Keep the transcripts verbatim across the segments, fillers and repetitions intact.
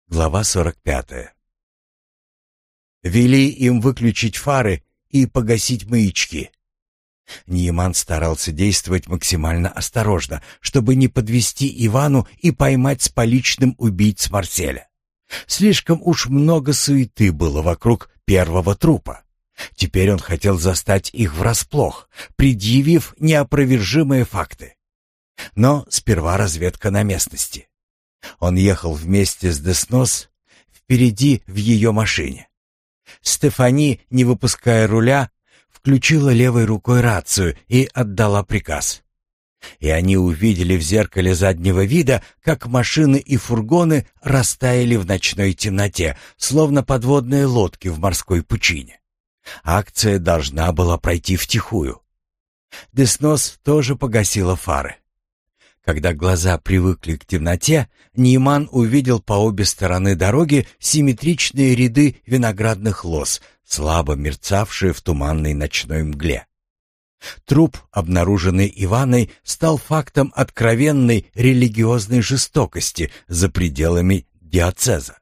Глава сорок пятая. Вели им выключить фары и погасить маячки. Ниеман старался действовать максимально осторожно, чтобы не подвести Ивану и поймать с поличным убийц Марселя. Слишком уж много суеты было вокруг первого трупа. Теперь он хотел застать их врасплох, предъявив неопровержимые факты. Но сперва разведка на местности. Он ехал вместе с Деснос впереди в ее машине. Стефани, не выпуская руля, включила левой рукой рацию и отдала приказ. И они увидели в зеркале заднего вида, как машины и фургоны растаяли в ночной темноте, словно подводные лодки в морской пучине. Акция должна была пройти втихую. Деснос тоже погасила фары. Когда глаза привыкли к темноте, Ниеман увидел по обе стороны дороги симметричные ряды виноградных лоз, слабо мерцавшие в туманной ночной мгле. Труп, обнаруженный Иваной, стал фактом откровенной религиозной жестокости за пределами диоцеза.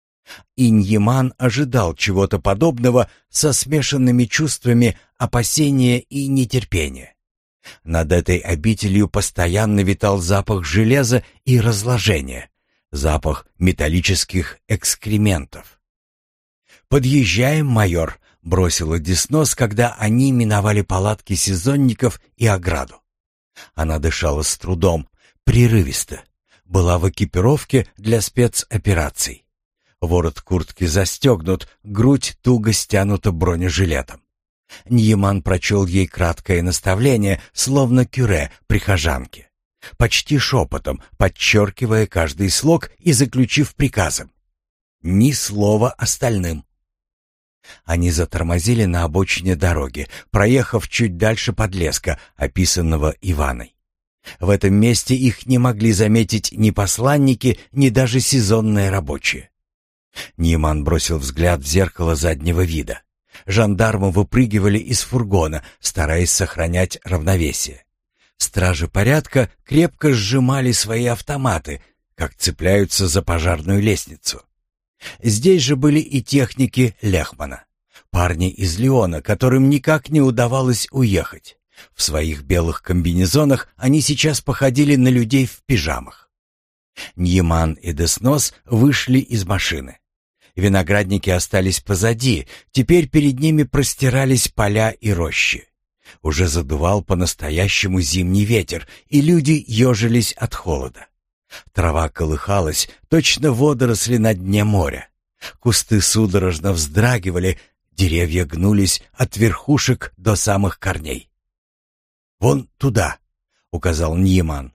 И Ниеман ожидал чего-то подобного со смешанными чувствами опасения и нетерпения. Над этой обителью постоянно витал запах железа и разложения, запах металлических экскрементов. «Подъезжаем, майор», — бросила Деснос, когда они миновали палатки сезонников и ограду. Она дышала с трудом, прерывисто, была в экипировке для спецопераций. Ворот куртки застегнут, грудь туго стянута бронежилетом. Ниеман прочел ей краткое наставление, словно кюре прихожанке, почти шепотом, подчеркивая каждый слог и заключив приказом: «Ни слова остальным». Они затормозили на обочине дороги, проехав чуть дальше подлеска, описанного Иваной. В этом месте их не могли заметить ни посланники, ни даже сезонные рабочие. Ниеман бросил взгляд в зеркало заднего вида. Жандармы выпрыгивали из фургона, стараясь сохранять равновесие. Стражи порядка крепко сжимали свои автоматы, как цепляются за пожарную лестницу. Здесь же были и техники Лехмана, парни из Лиона, которым никак не удавалось уехать. В своих белых комбинезонах они сейчас походили на людей в пижамах. Ниеман и Деснос вышли из машины. Виноградники остались позади, теперь перед ними простирались поля и рощи. Уже задувал по-настоящему зимний ветер, и люди ежились от холода. Трава колыхалась, точно водоросли на дне моря. Кусты судорожно вздрагивали, деревья гнулись от верхушек до самых корней. «Вон туда», — указал Ниеман.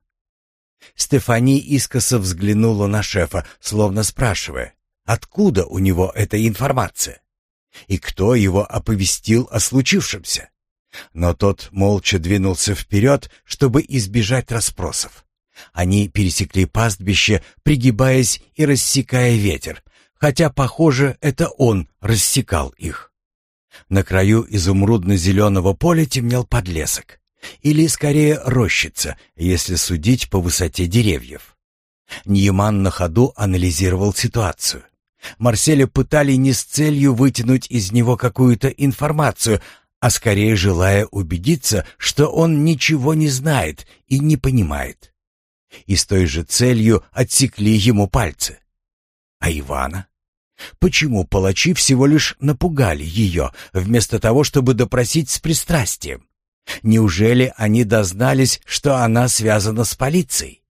Стефани искоса взглянула на шефа, словно спрашивая, откуда у него эта информация и кто его оповестил о случившемся. Но тот молча двинулся вперед, чтобы избежать расспросов. Они пересекли пастбище, пригибаясь и рассекая ветер, хотя, похоже, это он рассекал их. На краю изумрудно-зеленого поля темнел подлесок, или скорее рощица, если судить по высоте деревьев. Ниеман на ходу анализировал ситуацию. Марселя пытали не с целью вытянуть из него какую-то информацию, а скорее желая убедиться, что он ничего не знает и не понимает. И с той же целью отсекли ему пальцы. А Ивана? Почему палачи всего лишь напугали ее, вместо того, чтобы допросить с пристрастием? Неужели они дознались, что она связана с полицией?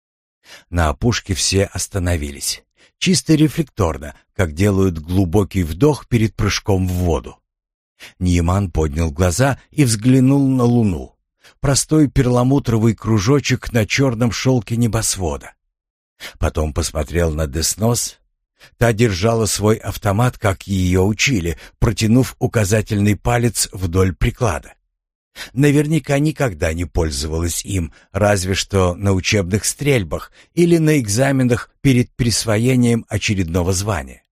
На опушке все остановились. Чисто рефлекторно, как делают глубокий вдох перед прыжком в воду. Ниеман поднял глаза и взглянул на луну. Простой перламутровый кружочек на черном шелке небосвода. Потом посмотрел на Деснос. Та держала свой автомат, как ее учили, протянув указательный палец вдоль приклада. Наверняка никогда не пользовалась им, разве что на учебных стрельбах или на экзаменах перед присвоением очередного звания.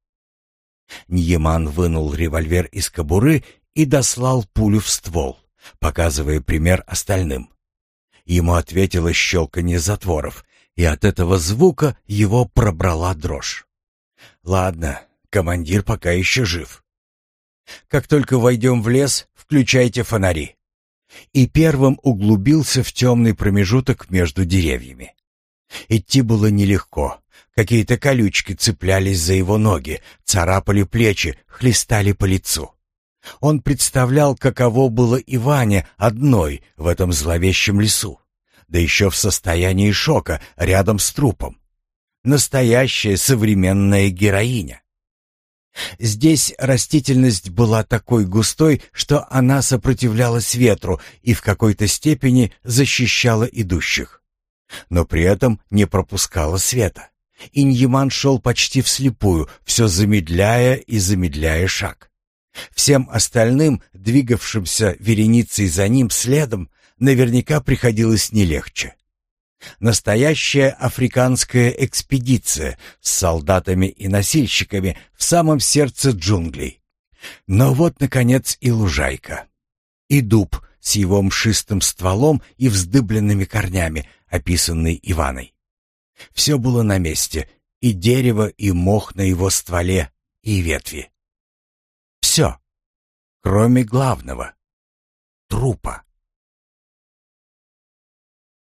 Ниеман вынул револьвер из кобуры и дослал пулю в ствол, показывая пример остальным. Ему ответило щелканье затворов, и от этого звука его пробрала дрожь. Ладно, командир пока еще жив. Как только войдем в лес, включайте фонари. И первым углубился в темный промежуток между деревьями. Идти было нелегко. Какие-то колючки цеплялись за его ноги, царапали плечи, хлестали по лицу. Он представлял, каково было Иване одной в этом зловещем лесу, да еще в состоянии шока рядом с трупом. Настоящая современная героиня. Здесь растительность была такой густой, что она сопротивлялась ветру и в какой-то степени защищала идущих, но при этом не пропускала света. Иньяман шел почти вслепую, все замедляя и замедляя шаг. Всем остальным, двигавшимся вереницей за ним следом, наверняка приходилось не легче. Настоящая африканская экспедиция с солдатами и носильщиками в самом сердце джунглей. Но вот, наконец, и лужайка. И дуб с его мшистым стволом и вздыбленными корнями, описанный Иваной. Все было на месте, и дерево, и мох на его стволе, и ветви. Все, кроме главного — трупа.